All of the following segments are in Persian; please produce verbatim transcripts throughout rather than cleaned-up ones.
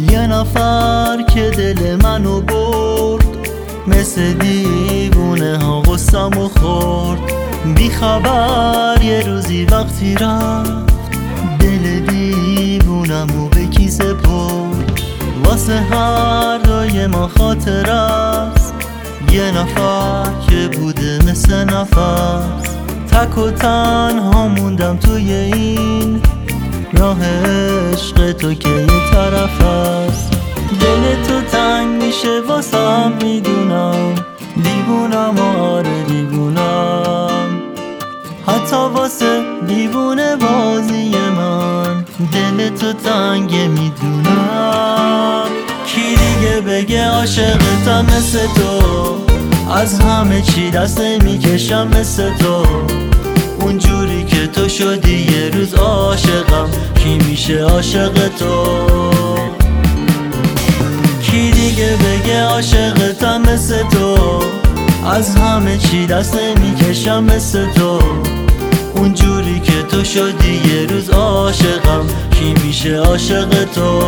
یه نفر که دل منو برد، مثل دیوونه ها غصه‌مو خورد. بی خبر یه روزی وقتی رفت، دل دیوونمو به کی سپرد. واسه هر دوی ما خاطر است، یه نفر که بوده مثل نفس. تک و تنها موندم توی این راه عشق تو که یه طرف است. دل تو تنگ میشه واسم میدونم، دیوونم آره دیوونم. حتی واسه دیوونه بازی من دل تو تنگ میدونم. کی دیگه بگه عاشقتم مثل تو، از همه چی دست میکشم مثل تو. اونجوری که تو شدی یه روز عاشقم، کی میشه عاشق تو؟ کی دیگه بگه عاشقتم مثل تو، از همه چی دست میکشم مثل تو. اونجوری که تو شدی یه روز عاشقم، کی میشه عاشق تو؟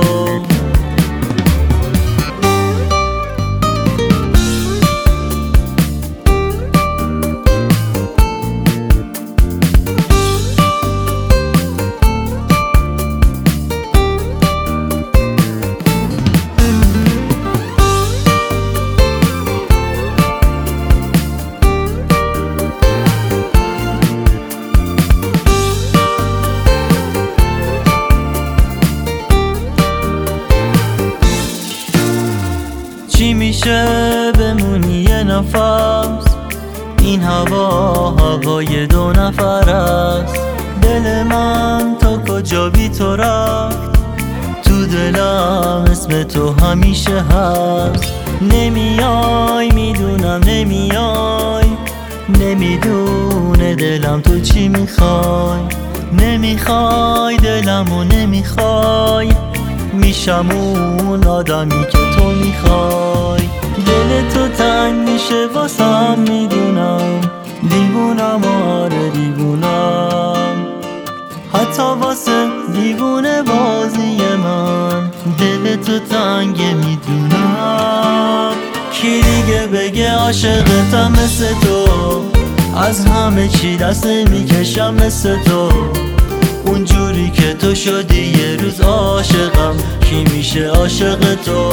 چی میشه بمونی یه نفس، این هوا هوای دو نفر است. دل من تا کجا بی تو رفت، تو دلم اسم تو همیشه هست. نمیای میدونم نمیای، نمیدونه دلم تو چی میخوای. نمیخوای دلمو نمیخوای، میشم اون آدمی که تو میخوای. دل تو تنگ میشه واسم میدونم، دیوونم آره دیوونم. حتی واسه دیوونه بازی من دل تو تنگ میدونم. کی دیگه بگه عاشقتم مثل تو، از همه چی دست میکشم مثل تو. اونجوری که تو شدی یه روز عاشقم، کی میشه عاشق تو؟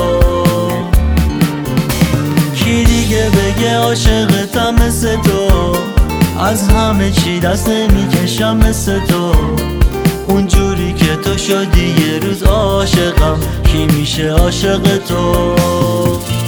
کی دیگه بگه عاشقتم مثل تو، از همه چی دست میکشم مثل تو. اونجوری که تو شدی یه روز عاشقم، کی میشه عاشق تو؟